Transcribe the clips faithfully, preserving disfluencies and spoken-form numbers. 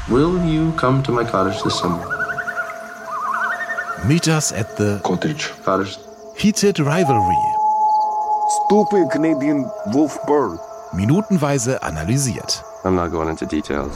Will you come to my cottage this summer? Meet us at the Cottage. Cottage. Heated Rivalry. Stupid Canadian wolf bird. Minutenweise analysiert. I'm not going into details.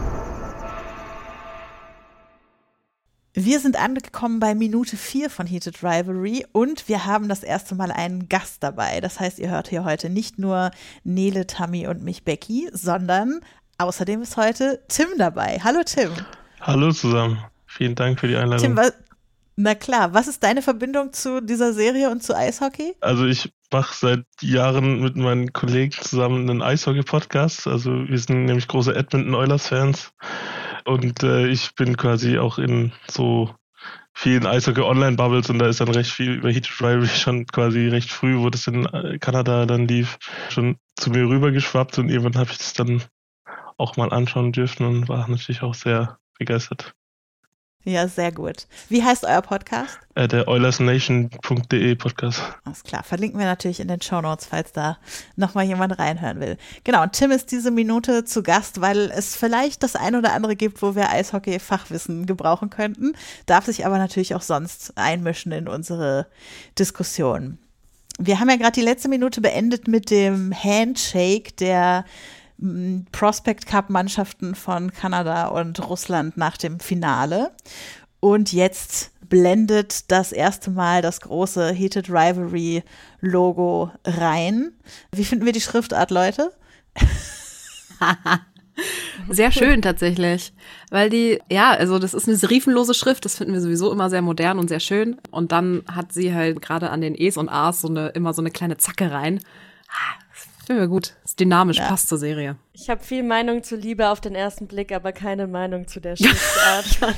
Wir sind angekommen bei Minute vier von Heated Rivalry und wir haben das erste Mal einen Gast dabei. Das heißt, ihr hört hier heute nicht nur Nele, Tammy und mich, Becky, sondern außerdem ist heute Tim dabei. Hallo Tim. Hallo zusammen. Vielen Dank für die Einladung. Tim, wa- na klar, was ist deine Verbindung zu dieser Serie und zu Eishockey? Also ich mache seit Jahren mit meinen Kollegen zusammen einen Eishockey-Podcast. Also wir sind nämlich große Edmonton Oilers-Fans. Und äh, ich bin quasi auch in so vielen Eishockey-Online-Bubbles und da ist dann recht viel über Heated Rivalry schon quasi recht früh, wo das in Kanada dann lief, schon zu mir rübergeschwappt und irgendwann habe ich das dann auch mal anschauen dürfen und war natürlich auch sehr begeistert. Ja, sehr gut. Wie heißt euer Podcast? Äh, der oilersnation punkt de Podcast. Alles klar, verlinken wir natürlich in den Shownotes, falls da nochmal jemand reinhören will. Genau, und Tim ist diese Minute zu Gast, weil es vielleicht das ein oder andere gibt, wo wir Eishockey-Fachwissen gebrauchen könnten, darf sich aber natürlich auch sonst einmischen in unsere Diskussion. Wir haben ja gerade die letzte Minute beendet mit dem Handshake der Prospect Cup Mannschaften von Kanada und Russland nach dem Finale. Und jetzt blendet das erste Mal das große Heated Rivalry Logo rein. Wie finden wir die Schriftart, Leute? Sehr schön tatsächlich, weil die, ja, also das ist eine serifenlose Schrift, das finden wir sowieso immer sehr modern und sehr schön. Und dann hat sie halt gerade an den E's und A's so eine, immer so eine kleine Zacke rein. Finden wir gut. Ist dynamisch, ja. Passt zur Serie. Ich habe viel Meinung zu Liebe auf den ersten Blick, aber keine Meinung zu der Schriftart.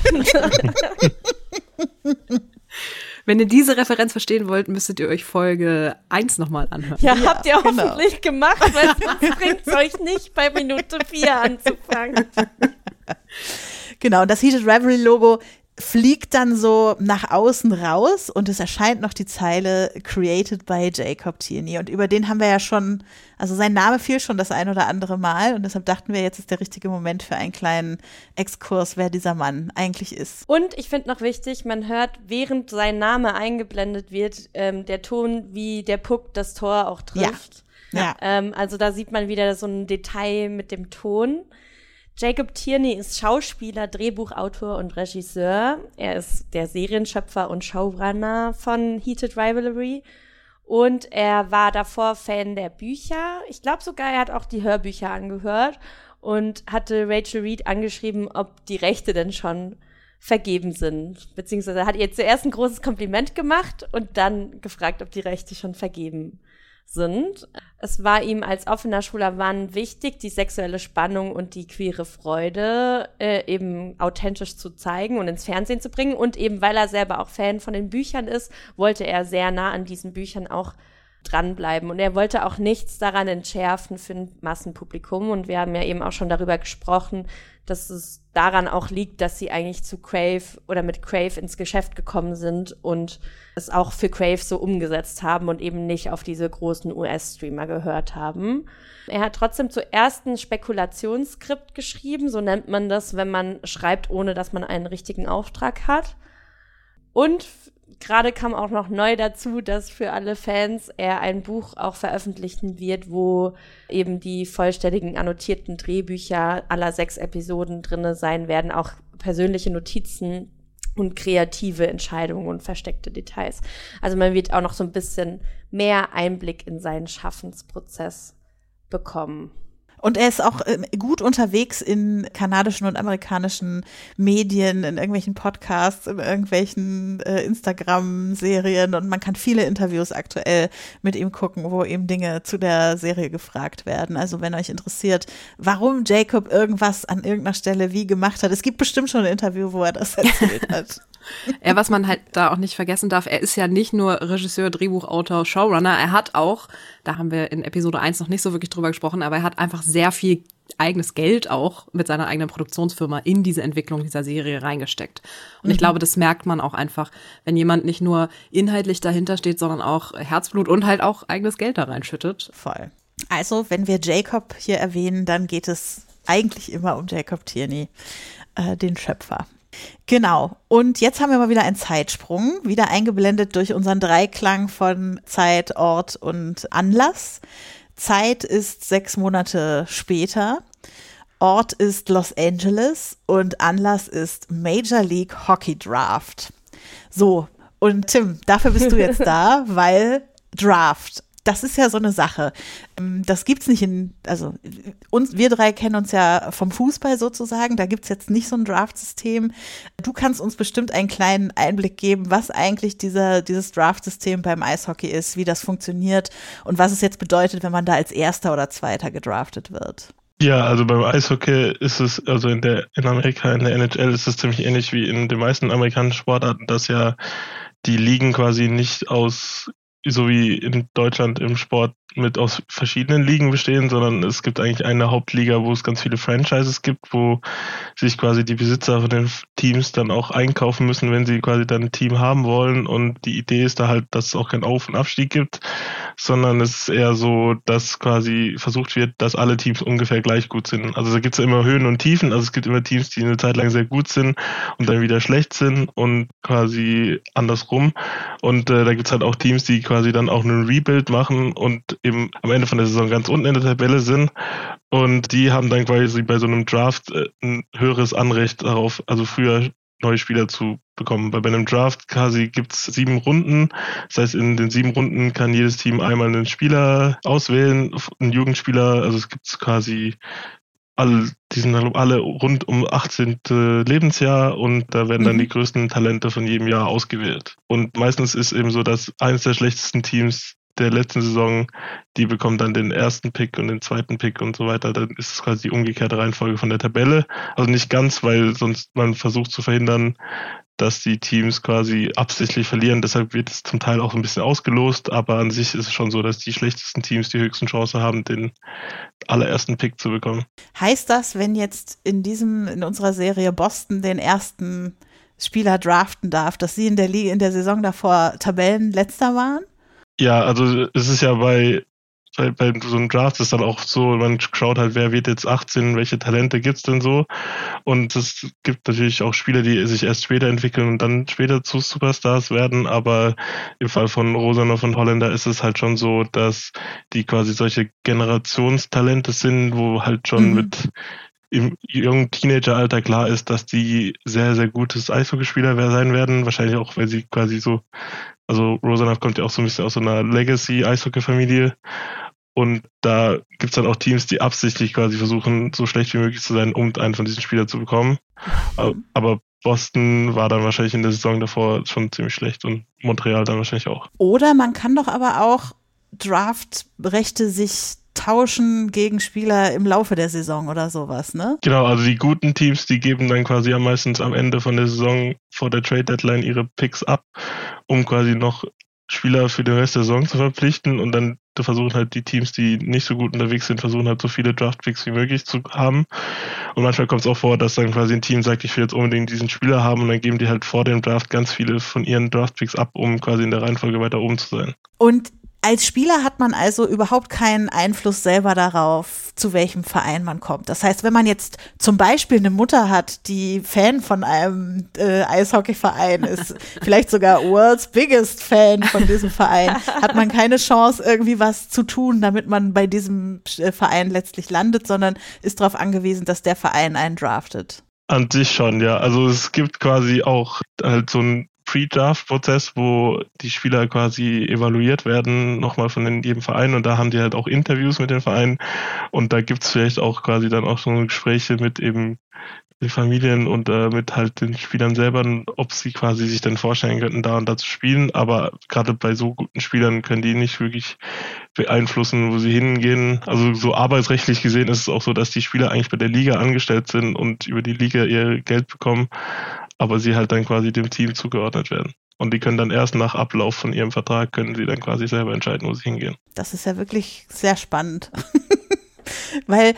Wenn ihr diese Referenz verstehen wollt, müsstet ihr euch Folge eins nochmal anhören. Ja, ja, habt ihr genau. hoffentlich gemacht, weil sonst bringt es euch nicht bei Minute vier anzufangen. Genau, und das Heated Rivalry Logo fliegt dann so nach außen raus und es erscheint noch die Zeile Created by Jacob Tierney und über den haben wir ja schon, also sein Name fiel schon das ein oder andere Mal und deshalb dachten wir, jetzt ist der richtige Moment für einen kleinen Exkurs, wer dieser Mann eigentlich ist. Und ich finde noch wichtig, man hört, während sein Name eingeblendet wird, ähm, der Ton, wie der Puck das Tor auch trifft. Ja. Ja. Ähm, also da sieht man wieder so ein Detail mit dem Ton. Jacob Tierney ist Schauspieler, Drehbuchautor und Regisseur. Er ist der Serienschöpfer und Showrunner von Heated Rivalry. Und er war davor Fan der Bücher. Ich glaube sogar, er hat auch die Hörbücher angehört und hatte Rachel Reed angeschrieben, ob die Rechte denn schon vergeben sind. Beziehungsweise hat ihr zuerst ein großes Kompliment gemacht und dann gefragt, ob die Rechte schon vergeben sind. Es war ihm als offener schwuler Mann wichtig, die sexuelle Spannung und die queere Freude äh, eben authentisch zu zeigen und ins Fernsehen zu bringen. Und eben, weil er selber auch Fan von den Büchern ist, wollte er sehr nah an diesen Büchern auch dranbleiben. Und er wollte auch nichts daran entschärfen für ein Massenpublikum. Und wir haben ja eben auch schon darüber gesprochen, dass es daran auch liegt, dass sie eigentlich zu Crave oder mit Crave ins Geschäft gekommen sind und es auch für Crave so umgesetzt haben und eben nicht auf diese großen U S-Streamer gehört haben. Er hat trotzdem zuerst ein Spekulationsskript geschrieben, so nennt man das, wenn man schreibt, ohne dass man einen richtigen Auftrag hat. Und gerade kam auch noch neu dazu, dass für alle Fans er ein Buch auch veröffentlichen wird, wo eben die vollständigen annotierten Drehbücher aller sechs Episoden drinne sein werden, auch persönliche Notizen und kreative Entscheidungen und versteckte Details. Also man wird auch noch so ein bisschen mehr Einblick in seinen Schaffensprozess bekommen. Und er ist auch äh, gut unterwegs in kanadischen und amerikanischen Medien, in irgendwelchen Podcasts, in irgendwelchen äh, Instagram-Serien und man kann viele Interviews aktuell mit ihm gucken, wo eben Dinge zu der Serie gefragt werden. Also wenn euch interessiert, warum Jacob irgendwas an irgendeiner Stelle wie gemacht hat, es gibt bestimmt schon ein Interview, wo er das erzählt hat. Ja, was man halt da auch nicht vergessen darf, er ist ja nicht nur Regisseur, Drehbuchautor, Showrunner, er hat auch, da haben wir in Episode eins noch nicht so wirklich drüber gesprochen, aber er hat einfach sehr viel eigenes Geld auch mit seiner eigenen Produktionsfirma in diese Entwicklung dieser Serie reingesteckt. Und mhm. ich glaube, das merkt man auch einfach, wenn jemand nicht nur inhaltlich dahinter steht, sondern auch Herzblut und halt auch eigenes Geld da reinschüttet. Voll. Also, wenn wir Jacob hier erwähnen, dann geht es eigentlich immer um Jacob Tierney, äh, den Schöpfer. Genau. Und jetzt haben wir mal wieder einen Zeitsprung, wieder eingeblendet durch unseren Dreiklang von Zeit, Ort und Anlass. Zeit ist sechs Monate später. Ort ist Los Angeles und Anlass ist Major League Hockey Draft. So, und Tim, dafür bist du jetzt da, weil Draft, das ist ja so eine Sache. Das gibt's nicht in, also uns, wir drei kennen uns ja vom Fußball sozusagen, da gibt's jetzt nicht so ein Draft-System. Du kannst uns bestimmt einen kleinen Einblick geben, was eigentlich dieser, dieses Draft-System beim Eishockey ist, wie das funktioniert und was es jetzt bedeutet, wenn man da als Erster oder Zweiter gedraftet wird. Ja, also beim Eishockey ist es, also in der in Amerika, in der N H L ist es ziemlich ähnlich wie in den meisten amerikanischen Sportarten, dass ja die Ligen quasi nicht aus, so wie in Deutschland im Sport, mit aus verschiedenen Ligen bestehen, sondern es gibt eigentlich eine Hauptliga, wo es ganz viele Franchises gibt, wo sich quasi die Besitzer von den Teams dann auch einkaufen müssen, wenn sie quasi dann ein Team haben wollen. Und die Idee ist da halt, dass es auch keinen Auf- und Abstieg gibt, sondern es ist eher so, dass quasi versucht wird, dass alle Teams ungefähr gleich gut sind. Also da gibt es ja immer Höhen und Tiefen, also es gibt immer Teams, die eine Zeit lang sehr gut sind und dann wieder schlecht sind und quasi andersrum. Und äh, da gibt es halt auch Teams, die quasi dann auch einen Rebuild machen und eben am Ende von der Saison ganz unten in der Tabelle sind. Und die haben dann quasi bei so einem Draft äh, ein höheres Anrecht darauf, also früher neue Spieler zu bekommen. Weil bei einem Draft quasi gibt's sieben Runden. Das heißt, in den sieben Runden kann jedes Team einmal einen Spieler auswählen, einen Jugendspieler. Also es gibt quasi alle, die sind alle rund um achtzehnte Lebensjahr und da werden dann mhm. die größten Talente von jedem Jahr ausgewählt. Und meistens ist eben so, dass eines der schlechtesten Teams der letzten Saison, die bekommen dann den ersten Pick und den zweiten Pick und so weiter. Dann ist es quasi die umgekehrte Reihenfolge von der Tabelle. Also nicht ganz, weil sonst man versucht zu verhindern, dass die Teams quasi absichtlich verlieren. Deshalb wird es zum Teil auch ein bisschen ausgelost, aber an sich ist es schon so, dass die schlechtesten Teams die höchsten Chancen haben, den allerersten Pick zu bekommen. Heißt das, wenn jetzt in diesem, in unserer Serie Boston den ersten Spieler draften darf, dass sie in der Liga, in der Saison davor Tabellenletzter waren? Ja, also es ist ja bei, bei, bei so einem Draft ist dann auch so, man schaut halt, wer wird jetzt achtzehn, welche Talente gibt's denn so? Und es gibt natürlich auch Spieler, die sich erst später entwickeln und dann später zu Superstars werden, aber im Fall von Rosanov und Holländer ist es halt schon so, dass die quasi solche Generationstalente sind, wo halt schon mhm. mit im jungen Teenageralter klar ist, dass die sehr, sehr gutes Eishockeyspieler sein werden. Wahrscheinlich auch, weil sie quasi so, also Rosanov kommt ja auch so ein bisschen aus so einer Legacy-Eishockey-Familie. Und da gibt's dann auch Teams, die absichtlich quasi versuchen, so schlecht wie möglich zu sein, um einen von diesen Spielern zu bekommen. Aber Boston war dann wahrscheinlich in der Saison davor schon ziemlich schlecht und Montreal dann wahrscheinlich auch. Oder man kann doch aber auch Draftrechte sich tauschen gegen Spieler im Laufe der Saison oder sowas, ne? Genau, also die guten Teams, die geben dann quasi am meistens am Ende von der Saison vor der Trade-Deadline ihre Picks ab, um quasi noch Spieler für den Rest der Saison zu verpflichten und dann versuchen halt die Teams, die nicht so gut unterwegs sind, versuchen halt so viele Draft-Picks wie möglich zu haben. Und manchmal kommt es auch vor, dass dann quasi ein Team sagt, ich will jetzt unbedingt diesen Spieler haben und dann geben die halt vor dem Draft ganz viele von ihren Draft-Picks ab, um quasi in der Reihenfolge weiter oben zu sein. Und als Spieler hat man also überhaupt keinen Einfluss selber darauf, zu welchem Verein man kommt. Das heißt, wenn man jetzt zum Beispiel eine Mutter hat, die Fan von einem äh, Eishockeyverein ist, vielleicht sogar World's Biggest Fan von diesem Verein, hat man keine Chance, irgendwie was zu tun, damit man bei diesem äh, Verein letztlich landet, sondern ist darauf angewiesen, dass der Verein einen draftet. An sich schon, ja. Also es gibt quasi auch halt so ein Pre-Draft-Prozess, wo die Spieler quasi evaluiert werden, nochmal von den, jedem Verein und da haben die halt auch Interviews mit den Vereinen und da gibt's vielleicht auch quasi dann auch so Gespräche mit eben den Familien und äh, mit halt den Spielern selber, ob sie quasi sich dann vorstellen könnten, da und da zu spielen, aber gerade bei so guten Spielern können die nicht wirklich beeinflussen, wo sie hingehen. Also so arbeitsrechtlich gesehen ist es auch so, dass die Spieler eigentlich bei der Liga angestellt sind und über die Liga ihr Geld bekommen, aber sie halt dann quasi dem Team zugeordnet werden. Und die können dann erst nach Ablauf von ihrem Vertrag, können sie dann quasi selber entscheiden, wo sie hingehen. Das ist ja wirklich sehr spannend. Weil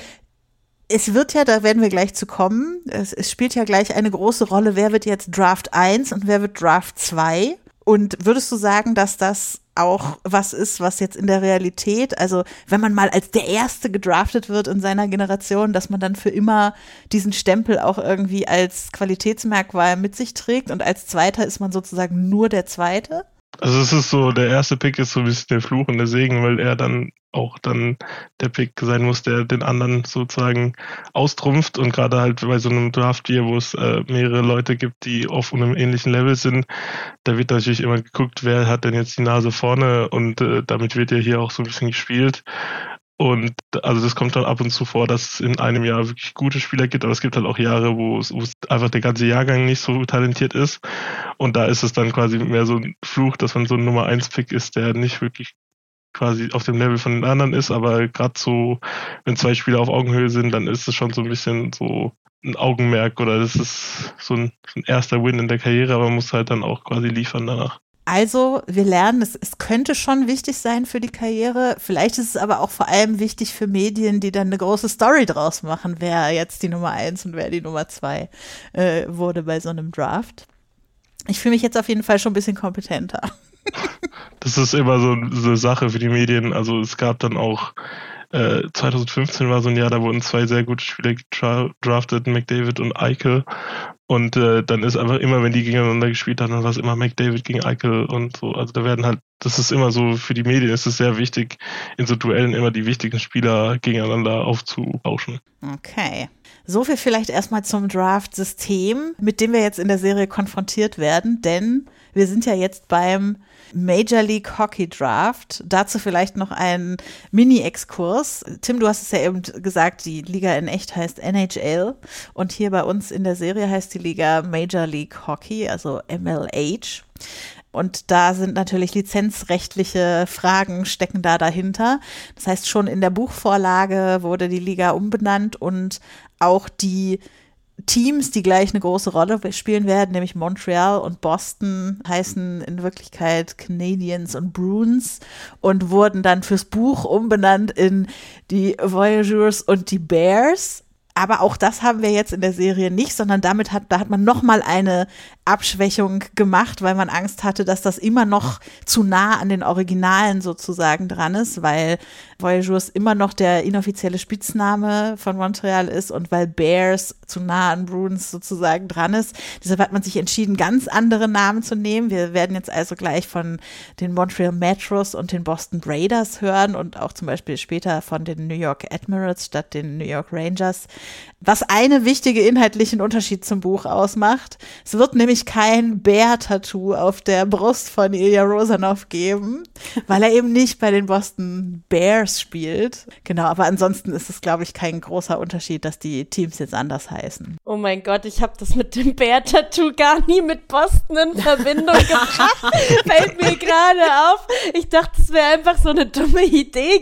es wird ja, da werden wir gleich zu kommen, es, es spielt ja gleich eine große Rolle, wer wird jetzt Draft eins und wer wird Draft zwei. Und würdest du sagen, dass das auch was ist, was jetzt in der Realität, also wenn man mal als der Erste gedraftet wird in seiner Generation, dass man dann für immer diesen Stempel auch irgendwie als Qualitätsmerkmal mit sich trägt und als Zweiter ist man sozusagen nur der Zweite? Also es ist so, der erste Pick ist so ein bisschen der Fluch und der Segen, weil er dann auch dann der Pick sein muss, der den anderen sozusagen austrumpft, und gerade halt bei so einem Draft hier, wo es äh, mehrere Leute gibt, die auf einem ähnlichen Level sind, da wird natürlich immer geguckt, wer hat denn jetzt die Nase vorne, und äh, damit wird ja hier auch so ein bisschen gespielt. Und also das kommt dann ab und zu vor, dass es in einem Jahr wirklich gute Spieler gibt, aber es gibt halt auch Jahre, wo es, wo es einfach der ganze Jahrgang nicht so talentiert ist. Und da ist es dann quasi mehr so ein Fluch, dass man so ein Nummer eins Pick ist, der nicht wirklich quasi auf dem Level von den anderen ist, aber gerade so, wenn zwei Spieler auf Augenhöhe sind, dann ist es schon so ein bisschen so ein Augenmerk, oder das ist so ein, so ein erster Win in der Karriere, aber man muss halt dann auch quasi liefern danach. Also wir lernen, es, es könnte schon wichtig sein für die Karriere. Vielleicht ist es aber auch vor allem wichtig für Medien, die dann eine große Story draus machen, wer jetzt die Nummer eins und wer die Nummer zwei äh, wurde bei so einem Draft. Ich fühle mich jetzt auf jeden Fall schon ein bisschen kompetenter. Das ist immer so eine Sache für die Medien. Also es gab dann auch äh, zwanzig fünfzehn war so ein Jahr, da wurden zwei sehr gute Spieler gedraftet, McDavid und Eichel. Und äh, dann ist einfach immer, wenn die gegeneinander gespielt haben, dann war es immer McDavid gegen Eichel und so. Also da werden halt, das ist immer so, für die Medien ist es sehr wichtig, in so Duellen immer die wichtigen Spieler gegeneinander aufzubauschen. Okay. So viel vielleicht erstmal zum Draft-System, mit dem wir jetzt in der Serie konfrontiert werden, denn wir sind ja jetzt beim Major League Hockey Draft. Dazu vielleicht noch ein Mini-Exkurs. Tim, du hast es ja eben gesagt, die Liga in echt heißt N H L und hier bei uns in der Serie heißt die Liga Major League Hockey, also M L H. Und da sind natürlich lizenzrechtliche Fragen stecken da dahinter. Das heißt, schon in der Buchvorlage wurde die Liga umbenannt und auch die Teams, die gleich eine große Rolle spielen werden, nämlich Montreal und Boston, heißen in Wirklichkeit Canadiens und Bruins und wurden dann fürs Buch umbenannt in die Voyageurs und die Bears. Aber auch das haben wir jetzt in der Serie nicht, sondern damit hat, da hat man nochmal eine Abschwächung gemacht, weil man Angst hatte, dass das immer noch zu nah an den Originalen sozusagen dran ist, weil Voyageurs immer noch der inoffizielle Spitzname von Montreal ist und weil Bears zu nah an Bruins sozusagen dran ist. Deshalb hat man sich entschieden, ganz andere Namen zu nehmen. Wir werden jetzt also gleich von den Montreal Metros und den Boston Raiders hören und auch zum Beispiel später von den New York Admirals statt den New York Rangers. Was einen wichtigen inhaltlichen Unterschied zum Buch ausmacht. Es wird nämlich kein Bär-Tattoo auf der Brust von Ilya Rozanov geben, weil er eben nicht bei den Boston Bears spielt. Genau, aber ansonsten ist es, glaube ich, kein großer Unterschied, dass die Teams jetzt anders heißen. Oh mein Gott, ich habe das mit dem Bär-Tattoo gar nie mit Boston in Verbindung gebracht. Fällt mir gerade auf. Ich dachte, es wäre einfach so eine dumme Idee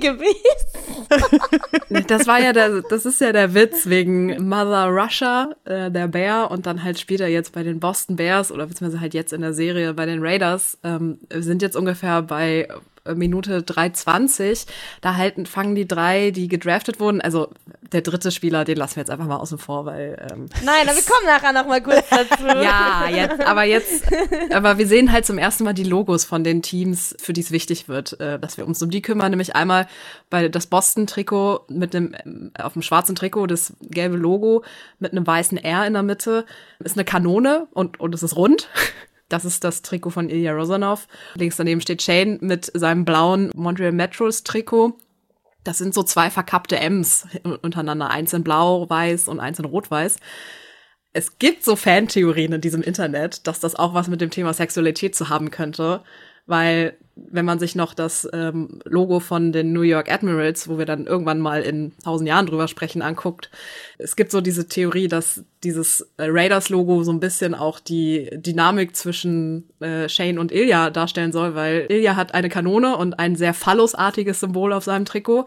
gewesen. Das war ja der, das ist ja der Witz wegen Mother Russia, äh, der Bär, und dann halt später jetzt bei den Boston Bears oder beziehungsweise halt jetzt in der Serie bei den Raiders, ähm, sind jetzt ungefähr bei Minute drei zwanzig, da halt fangen die drei, die gedraftet wurden, also der dritte Spieler, den lassen wir jetzt einfach mal außen vor, weil ähm, Nein, aber wir kommen nachher noch mal kurz dazu. Ja, jetzt, aber jetzt, aber wir sehen halt zum ersten Mal die Logos von den Teams, für die es wichtig wird, äh, dass wir uns um die kümmern, nämlich einmal bei das Boston-Trikot mit einem, auf dem schwarzen Trikot, das gelbe Logo mit einem weißen R in der Mitte, ist eine Kanone und, und es ist rund. Das ist das Trikot von Ilya Rozanov. Links daneben steht Shane mit seinem blauen Montreal Metros Trikot. Das sind so zwei verkappte M's untereinander. Eins in blau-weiß und eins in rot-weiß. Es gibt so Fantheorien in diesem Internet, dass das auch was mit dem Thema Sexualität zu haben könnte. Weil, wenn man sich noch das ähm, Logo von den New York Admirals, wo wir dann irgendwann mal in tausend Jahren drüber sprechen, anguckt, es gibt so diese Theorie, dass dieses äh, Raiders-Logo so ein bisschen auch die Dynamik zwischen äh, Shane und Ilya darstellen soll, weil Ilya hat eine Kanone und ein sehr phallusartiges Symbol auf seinem Trikot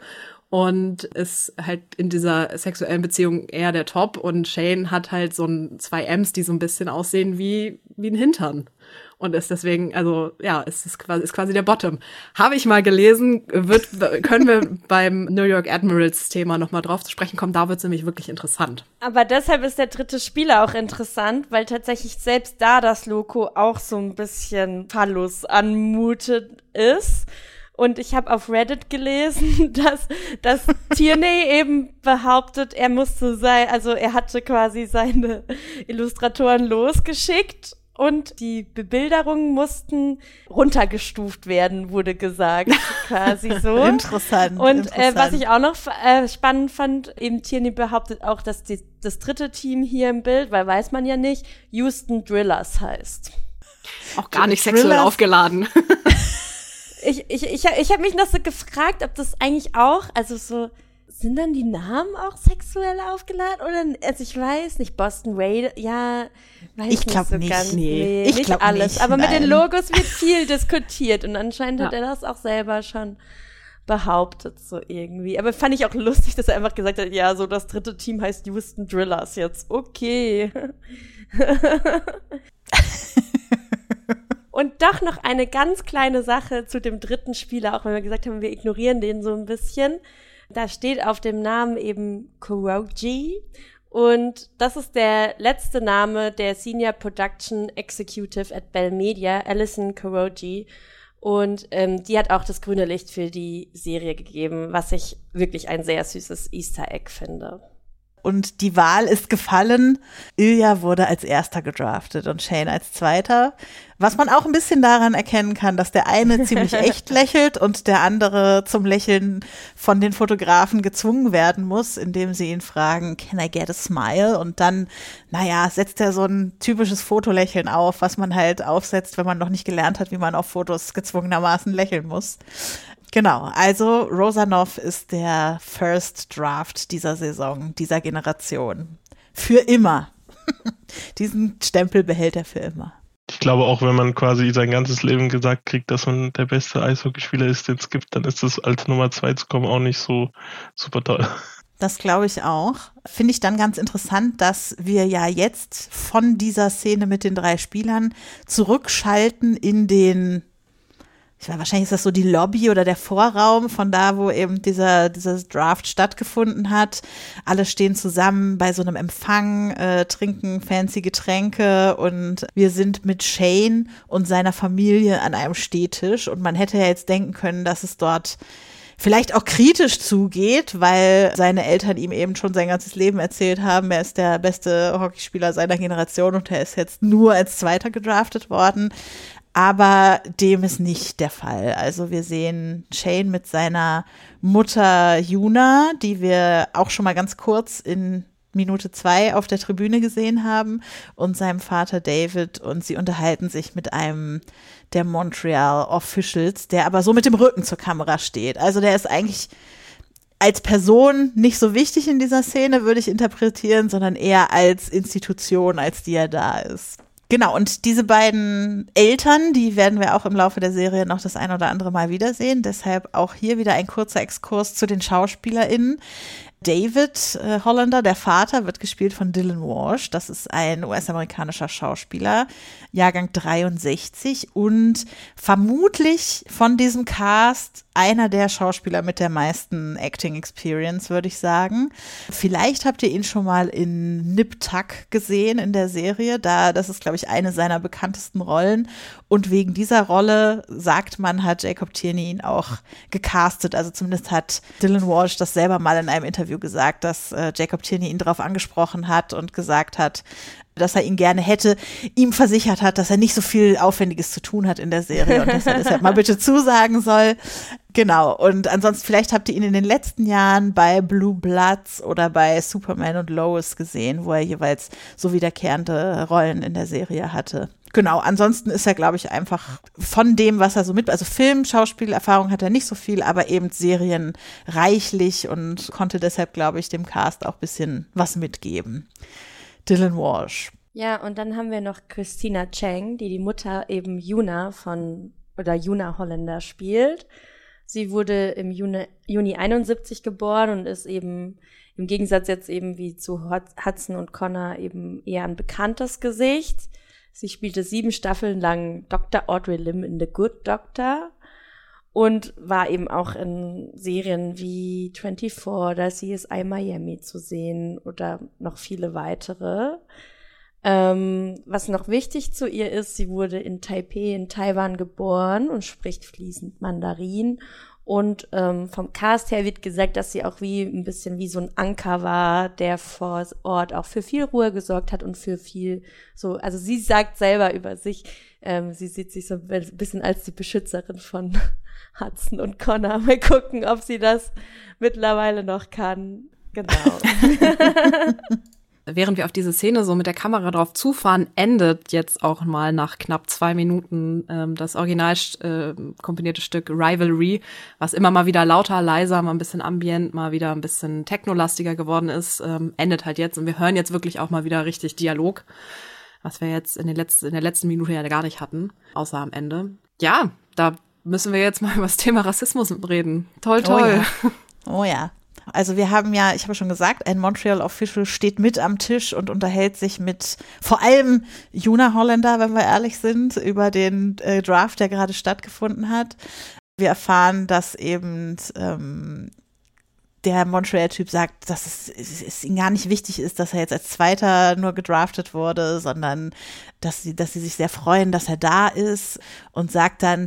und ist halt in dieser sexuellen Beziehung eher der Top und Shane hat halt so ein, zwei M's, die so ein bisschen aussehen wie, wie ein Hintern. Und ist deswegen, also ja, ist, ist, quasi, ist quasi der Bottom. Habe ich mal gelesen, wird, können wir beim New York Admirals Thema nochmal drauf zu sprechen kommen, da wird es nämlich wirklich interessant. Aber deshalb ist der dritte Spieler auch interessant, weil tatsächlich selbst da das Logo auch so ein bisschen Phallus anmutet ist. Und ich habe auf Reddit gelesen, dass, dass Tierney eben behauptet, er musste sein, also er hatte quasi seine Illustratoren losgeschickt und die Bebilderungen mussten runtergestuft werden, wurde gesagt, quasi so. Interessant. Und interessant. Äh, was ich auch noch äh, spannend fand, eben Tierney behauptet auch, dass die, das dritte Team hier im Bild, weil weiß man ja nicht, Houston Drillers heißt. Auch gar nicht sexuell aufgeladen. Ich, ich, ich, ich habe mich noch so gefragt, ob das eigentlich auch, also so, sind dann die Namen auch sexuell aufgeladen? Oder, also ich weiß nicht, Boston Raiders, ja, weiß ich nicht glaub so nicht. ganz. Nee, Nee, ich nicht glaub alles. nicht, Aber mit nein. den Logos wird viel diskutiert und anscheinend Ja. hat er das auch selber schon behauptet, so irgendwie. Aber fand ich auch lustig, dass er einfach gesagt hat, ja, so das dritte Team heißt Houston Drillers jetzt. Okay. Und doch noch eine ganz kleine Sache zu dem dritten Spieler, auch wenn wir gesagt haben, wir ignorieren den so ein bisschen. Da steht auf dem Namen eben Kuroji und das ist der letzte Name der Senior Production Executive at Bell Media, Alison Kuroji. Und ähm, die hat auch das grüne Licht für die Serie gegeben, was ich wirklich ein sehr süßes Easter Egg finde. Und die Wahl ist gefallen. Ilya wurde als erster gedraftet und Shane als zweiter. Was man auch ein bisschen daran erkennen kann, dass der eine ziemlich echt lächelt und der andere zum Lächeln von den Fotografen gezwungen werden muss, indem sie ihn fragen, can I get a smile? Und dann, naja, setzt er so ein typisches Fotolächeln auf, was man halt aufsetzt, wenn man noch nicht gelernt hat, wie man auf Fotos gezwungenermaßen lächeln muss. Genau, also Rosanov ist der First Draft dieser Saison, dieser Generation. Für immer. Diesen Stempel behält er für immer. Ich glaube auch, wenn man quasi sein ganzes Leben gesagt kriegt, dass man der beste Eishockeyspieler ist, den es gibt, dann ist das als Nummer zwei zu kommen auch nicht so super toll. Das glaube ich auch. Finde ich dann ganz interessant, dass wir ja jetzt von dieser Szene mit den drei Spielern zurückschalten in den Ich weiß, wahrscheinlich ist das so die Lobby oder der Vorraum von da, wo eben dieser, dieser Draft stattgefunden hat. Alle stehen zusammen bei so einem Empfang, äh, trinken fancy Getränke und wir sind mit Shane und seiner Familie an einem Stehtisch und man hätte ja jetzt denken können, dass es dort vielleicht auch kritisch zugeht, weil seine Eltern ihm eben schon sein ganzes Leben erzählt haben, er ist der beste Hockeyspieler seiner Generation und er ist jetzt nur als Zweiter gedraftet worden. Aber dem ist nicht der Fall. Also wir sehen Shane mit seiner Mutter Juna, die wir auch schon mal ganz kurz in Minute zwei auf der Tribüne gesehen haben, und seinem Vater David, und sie unterhalten sich mit einem der Montreal Officials, der aber so mit dem Rücken zur Kamera steht. Also der ist eigentlich als Person nicht so wichtig in dieser Szene, würde ich interpretieren, sondern eher als Institution, als die er da ist. Genau, und diese beiden Eltern, die werden wir auch im Laufe der Serie noch das ein oder andere Mal wiedersehen. Deshalb auch hier wieder ein kurzer Exkurs zu den SchauspielerInnen. David äh, Hollander, der Vater, wird gespielt von Dylan Walsh. Das ist ein U S-amerikanischer Schauspieler, Jahrgang dreiundsechzig und vermutlich von diesem Cast einer der Schauspieler mit der meisten Acting Experience, würde ich sagen. Vielleicht habt ihr ihn schon mal in Nip Tuck gesehen in der Serie. Da, das ist, glaube ich, eine seiner bekanntesten Rollen. Und wegen dieser Rolle, sagt man, hat Jacob Tierney ihn auch gecastet. Also zumindest hat Dylan Walsh das selber mal in einem Interview gesagt, dass äh, Jacob Tierney ihn darauf angesprochen hat und gesagt hat, dass er ihn gerne hätte, ihm versichert hat, dass er nicht so viel Aufwendiges zu tun hat in der Serie und dass er deshalb mal bitte zusagen soll. Genau, und ansonsten vielleicht habt ihr ihn in den letzten Jahren bei Blue Bloods oder bei Superman und Lois gesehen, wo er jeweils so wiederkehrende Rollen in der Serie hatte. Genau, ansonsten ist er, glaube ich, einfach von dem, was er so mit, also Film, Schauspielerfahrung hat er nicht so viel, aber eben Serien reichlich und konnte deshalb, glaube ich, dem Cast auch ein bisschen was mitgeben. Dylan Walsh. Ja, und dann haben wir noch Christina Chang, die die Mutter eben Juna von, oder Juna Holländer spielt. Sie wurde im Juni, Juni einundsiebzig geboren und ist eben im Gegensatz jetzt eben wie zu Hudson und Connor eben eher ein bekanntes Gesicht. Sie spielte sieben Staffeln lang Doktor Audrey Lim in The Good Doctor und war eben auch in Serien wie vierundzwanzig oder C S I Miami zu sehen oder noch viele weitere. Ähm, was noch wichtig zu ihr ist, sie wurde in Taipei in Taiwan geboren und spricht fließend Mandarin. Und ähm, vom Cast her wird gesagt, dass sie auch wie ein bisschen wie so ein Anker war, der vor Ort auch für viel Ruhe gesorgt hat und für viel so, also sie sagt selber über sich, ähm, sie sieht sich so ein bisschen als die Beschützerin von Hudson und Connor. Mal gucken, ob sie das mittlerweile noch kann. Genau. Während wir auf diese Szene so mit der Kamera drauf zufahren, endet jetzt auch mal nach knapp zwei Minuten ähm, das original äh, komponierte Stück Rivalry, was immer mal wieder lauter, leiser, mal ein bisschen ambient, mal wieder ein bisschen technolastiger geworden ist, ähm, endet halt jetzt. Und wir hören jetzt wirklich auch mal wieder richtig Dialog, was wir jetzt in, den letzten, in der letzten Minute ja gar nicht hatten, außer am Ende. Ja, da müssen wir jetzt mal über das Thema Rassismus reden. Toll, toll. Oh ja. Oh ja. Also wir haben ja, ich habe schon gesagt, ein Montreal Official steht mit am Tisch und unterhält sich mit vor allem Juna Hollander, wenn wir ehrlich sind, über den äh, Draft, der gerade stattgefunden hat. Wir erfahren, dass eben ähm, der Montreal-Typ sagt, dass es, es, es ihm gar nicht wichtig ist, dass er jetzt als Zweiter nur gedraftet wurde, sondern dass sie, dass sie sich sehr freuen, dass er da ist und sagt dann,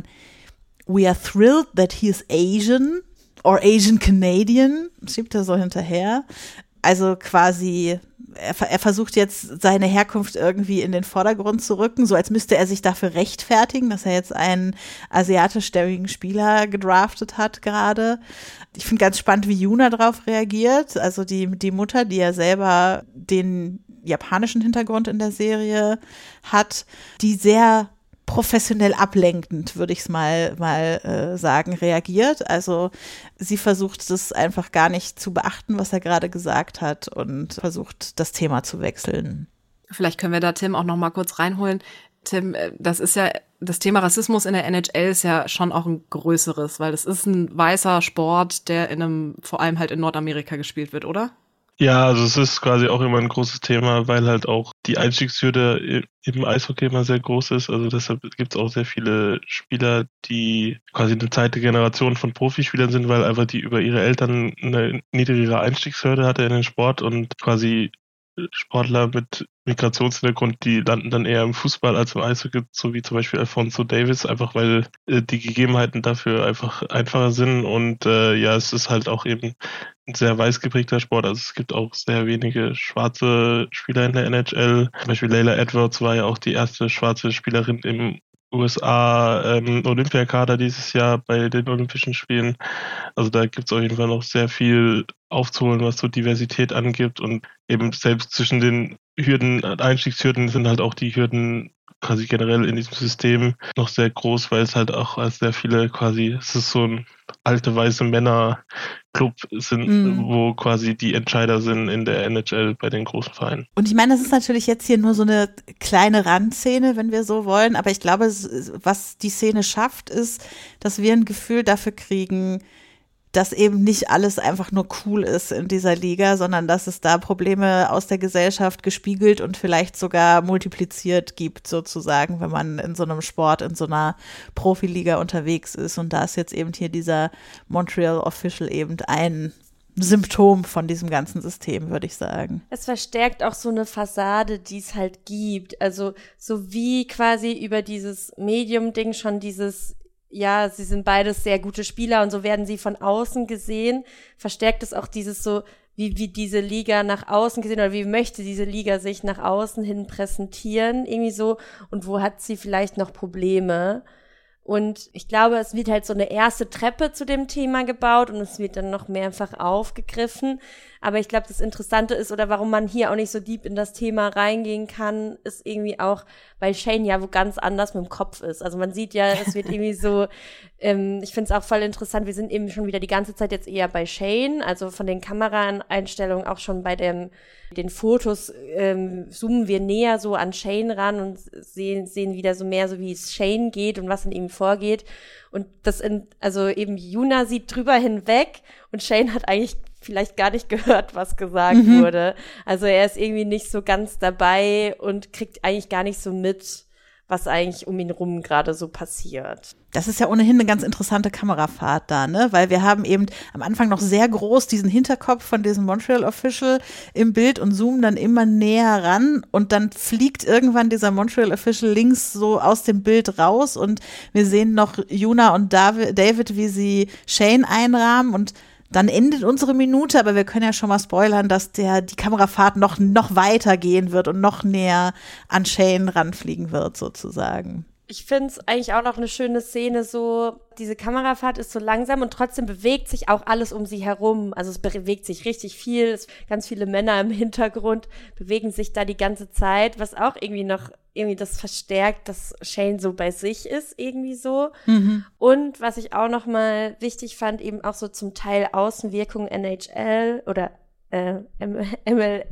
we are thrilled that he is Asian. Or Asian Canadian, schiebt er so hinterher. Also quasi, er, er versucht jetzt seine Herkunft irgendwie in den Vordergrund zu rücken, so als müsste er sich dafür rechtfertigen, dass er jetzt einen asiatischstämmigen Spieler gedraftet hat gerade. Ich finde ganz spannend, wie Juna darauf reagiert. Also die, die Mutter, die ja selber den japanischen Hintergrund in der Serie hat, die sehr professionell ablenkend, würde ich es mal, mal äh, sagen, reagiert. Also sie versucht das einfach gar nicht zu beachten, was er gerade gesagt hat und versucht, das Thema zu wechseln. Vielleicht können wir da Tim auch noch mal kurz reinholen. Tim, das ist ja, das Thema Rassismus in der N H L ist ja schon auch ein größeres, weil das ist ein weißer Sport, der in einem, vor allem halt in Nordamerika gespielt wird, oder? Ja, also es ist quasi auch immer ein großes Thema, weil halt auch die Einstiegshürde im Eishockey immer sehr groß ist. Also deshalb gibt es auch sehr viele Spieler, die quasi eine zweite Generation von Profispielern sind, weil einfach die über ihre Eltern eine niedrigere Einstiegshürde hatte in den Sport und quasi Sportler mit Migrationshintergrund, die landen dann eher im Fußball als im Eishockey, so wie zum Beispiel Alfonso Davis, einfach weil äh, die Gegebenheiten dafür einfach einfacher sind und äh, ja, es ist halt auch eben ein sehr weiß geprägter Sport, also es gibt auch sehr wenige schwarze Spieler in der N H L, zum Beispiel Layla Edwards war ja auch die erste schwarze Spielerin im U S A ähm, Olympiakader dieses Jahr bei den Olympischen Spielen. Also da gibt es auf jeden Fall noch sehr viel aufzuholen, was so Diversität angibt und eben selbst zwischen den Hürden, Einstiegshürden sind halt auch die Hürden quasi generell in diesem System noch sehr groß, weil es halt auch als sehr viele quasi, es ist so ein alte weiße Männer-Club sind, mm. wo quasi die Entscheider sind in der N H L bei den großen Vereinen. Und ich meine, das ist natürlich jetzt hier nur so eine kleine Randszene, wenn wir so wollen, aber ich glaube, was die Szene schafft, ist, dass wir ein Gefühl dafür kriegen, dass eben nicht alles einfach nur cool ist in dieser Liga, sondern dass es da Probleme aus der Gesellschaft gespiegelt und vielleicht sogar multipliziert gibt, sozusagen, wenn man in so einem Sport, in so einer Profiliga unterwegs ist. Und da ist jetzt eben hier dieser Montreal Official eben ein Symptom von diesem ganzen System, würde ich sagen. Es verstärkt auch so eine Fassade, die es halt gibt. Also so wie quasi über dieses Medium-Ding schon dieses, ja, sie sind beides sehr gute Spieler und so werden sie von außen gesehen, verstärkt es auch dieses so, wie, wie diese Liga nach außen gesehen oder wie möchte diese Liga sich nach außen hin präsentieren, irgendwie so, und wo hat sie vielleicht noch Probleme. Und ich glaube, es wird halt so eine erste Treppe zu dem Thema gebaut und es wird dann noch mehrfach aufgegriffen. Aber ich glaube, das Interessante ist, oder warum man hier auch nicht so deep in das Thema reingehen kann, ist irgendwie auch, weil Shane ja wo ganz anders mit dem Kopf ist. Also man sieht ja, es wird irgendwie so, ähm, ich finde es auch voll interessant, wir sind eben schon wieder die ganze Zeit jetzt eher bei Shane, also von den Kameraeinstellungen auch schon bei dem, den Fotos ähm, zoomen wir näher so an Shane ran und sehen, sehen wieder so mehr so, wie es Shane geht und was in ihm vorgeht. Und das, in, also eben Yuna sieht drüber hinweg und Shane hat eigentlich vielleicht gar nicht gehört, was gesagt mhm. wurde. Also er ist irgendwie nicht so ganz dabei und kriegt eigentlich gar nicht so mit, was eigentlich um ihn rum gerade so passiert. Das ist ja ohnehin eine ganz interessante Kamerafahrt da, ne? Weil wir haben eben am Anfang noch sehr groß diesen Hinterkopf von diesem Montreal Official im Bild und zoomen dann immer näher ran und dann fliegt irgendwann dieser Montreal Official links so aus dem Bild raus und wir sehen noch Yuna und David, wie sie Shane einrahmen und dann endet unsere Minute, aber wir können ja schon mal spoilern, dass der die Kamerafahrt noch, noch weiter gehen wird und noch näher an Shane ranfliegen wird, sozusagen. Ich finde es eigentlich auch noch eine schöne Szene, so diese Kamerafahrt ist so langsam und trotzdem bewegt sich auch alles um sie herum. Also es bewegt sich richtig viel, es, ganz viele Männer im Hintergrund bewegen sich da die ganze Zeit, was auch irgendwie noch irgendwie das verstärkt, dass Shane so bei sich ist, irgendwie so. Mhm. Und was ich auch noch mal wichtig fand, eben auch so zum Teil Außenwirkung N H L oder äh, M L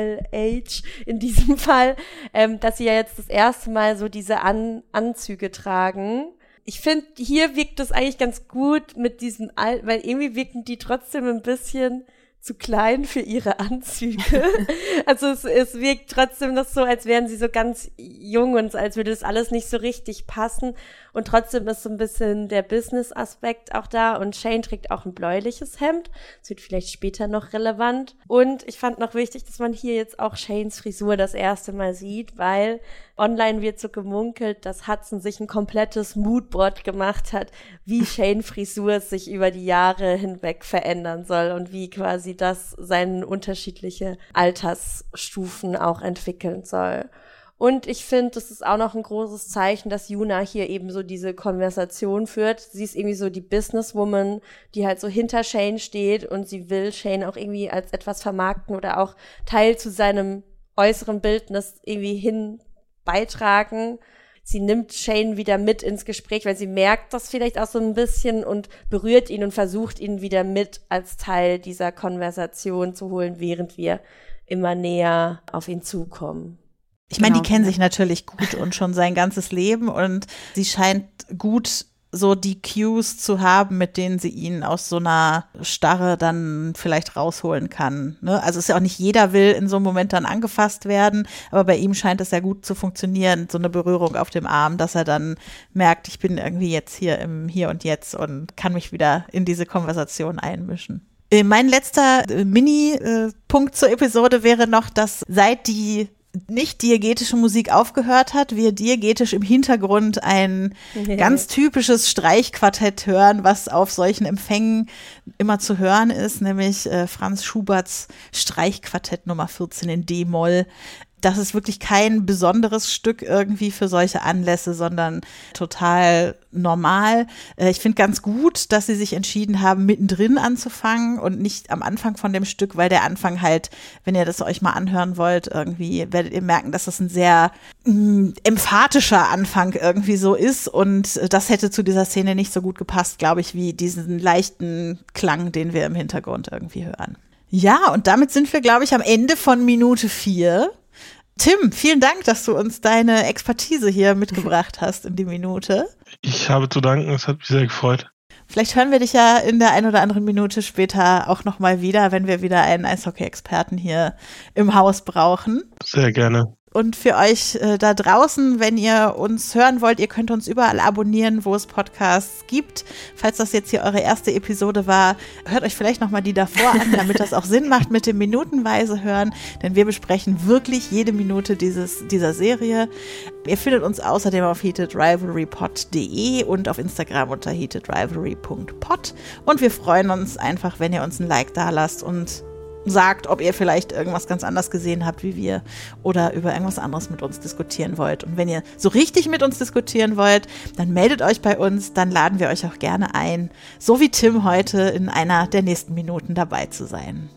H in diesem Fall, ähm, dass sie ja jetzt das erste Mal so diese An- Anzüge tragen. Ich finde, hier wirkt das eigentlich ganz gut mit diesem Al- weil irgendwie wirken die trotzdem ein bisschen zu klein für ihre Anzüge. Also es, es wirkt trotzdem noch so, als wären sie so ganz jung und als würde das alles nicht so richtig passen. Und trotzdem ist so ein bisschen der Business-Aspekt auch da. Und Shane trägt auch ein bläuliches Hemd. Das wird vielleicht später noch relevant. Und ich fand noch wichtig, dass man hier jetzt auch Shanes Frisur das erste Mal sieht, weil online wird so gemunkelt, dass Hudson sich ein komplettes Moodboard gemacht hat, wie Shane Frisur sich über die Jahre hinweg verändern soll und wie quasi das seine unterschiedliche Altersstufen auch entwickeln soll. Und ich finde, das ist auch noch ein großes Zeichen, dass Yuna hier eben so diese Konversation führt. Sie ist irgendwie so die Businesswoman, die halt so hinter Shane steht und sie will Shane auch irgendwie als etwas vermarkten oder auch Teil zu seinem äußeren Bildnis irgendwie hin beitragen. Sie nimmt Shane wieder mit ins Gespräch, weil sie merkt das vielleicht auch so ein bisschen und berührt ihn und versucht ihn wieder mit als Teil dieser Konversation zu holen, während wir immer näher auf ihn zukommen. Ich meine, Genau. die kennen sich natürlich gut und schon sein ganzes Leben und sie scheint gut so die Cues zu haben, mit denen sie ihn aus so einer Starre dann vielleicht rausholen kann. Ne? Also es ist ja auch nicht jeder will in so einem Moment dann angefasst werden, aber bei ihm scheint es ja gut zu funktionieren, so eine Berührung auf dem Arm, dass er dann merkt, ich bin irgendwie jetzt hier im Hier und Jetzt und kann mich wieder in diese Konversation einmischen. Mein letzter Mini-Punkt zur Episode wäre noch, dass seit die nicht diegetische Musik aufgehört hat, wir diegetisch im Hintergrund ein ganz typisches Streichquartett hören, was auf solchen Empfängen immer zu hören ist, nämlich äh, Franz Schuberts Streichquartett Nummer vierzehn in D-Moll. Das ist wirklich kein besonderes Stück irgendwie für solche Anlässe, sondern total normal. Ich finde ganz gut, dass sie sich entschieden haben, mittendrin anzufangen und nicht am Anfang von dem Stück, weil der Anfang halt, wenn ihr das euch mal anhören wollt, irgendwie werdet ihr merken, dass das ein sehr mh, emphatischer Anfang irgendwie so ist und das hätte zu dieser Szene nicht so gut gepasst, glaube ich, wie diesen leichten Klang, den wir im Hintergrund irgendwie hören. Ja, und damit sind wir, glaube ich, am Ende von Minute vier. Tim, vielen Dank, dass du uns deine Expertise hier mitgebracht hast in die Minute. Ich habe zu danken, es hat mich sehr gefreut. Vielleicht hören wir dich ja in der ein oder anderen Minute später auch nochmal wieder, wenn wir wieder einen Eishockey-Experten hier im Haus brauchen. Sehr gerne. Und für euch äh, da draußen, wenn ihr uns hören wollt, ihr könnt uns überall abonnieren, wo es Podcasts gibt. Falls das jetzt hier eure erste Episode war, hört euch vielleicht nochmal die davor an, damit das auch Sinn macht mit dem minutenweise Hören. Denn wir besprechen wirklich jede Minute dieses, dieser Serie. Ihr findet uns außerdem auf heated rivalry pod punkt de und auf Instagram unter heated rivalry punkt pod. Und wir freuen uns einfach, wenn ihr uns ein Like da lasst und sagt, ob ihr vielleicht irgendwas ganz anders gesehen habt wie wir oder über irgendwas anderes mit uns diskutieren wollt. Und wenn ihr so richtig mit uns diskutieren wollt, dann meldet euch bei uns, dann laden wir euch auch gerne ein, so wie Tim heute in einer der nächsten Minuten dabei zu sein.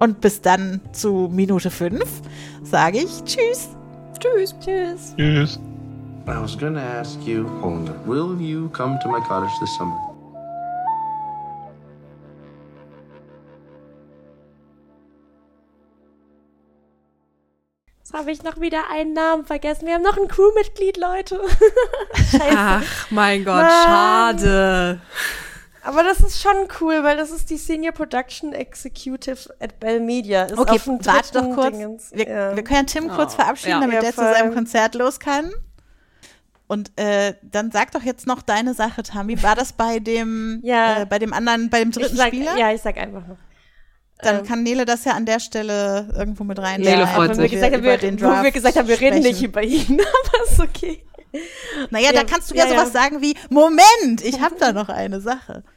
Und bis dann zu Minute fünf sage ich Tschüss. Tschüss. Tschüss. Tschüss. I was gonna ask you, Holder, will you come to my cottage this summer? Jetzt habe ich noch wieder einen Namen vergessen. Wir haben noch ein Crewmitglied, Leute. Scheiße. Ach, mein Gott, Mann. schade. Aber das ist schon cool, weil das ist die Senior Production Executive at Bell Media. Ist Okay, auf dem warte dritten doch kurz. Dingens. Wir, Ja. wir können ja Tim kurz Oh, verabschieden, ja. damit Ja, der zu voll. seinem Konzert los kann. Und äh, dann sag doch jetzt noch deine Sache, Tami. War das bei dem, Ja. äh, bei dem anderen, bei dem ich dritten sag, Spieler? Ja, ich sag einfach noch. Dann ähm, kann Nele das ja an der Stelle irgendwo mit rein. Nele Ja, freut wenn sich. wir gesagt haben, über wir, den wo wir Draft gesagt haben, wir reden sprechen. nicht über ihn, aber ist okay. Naja, Ja, da kannst du ja, ja, sowas ja. sagen wie, Moment, ich habe da noch eine Sache.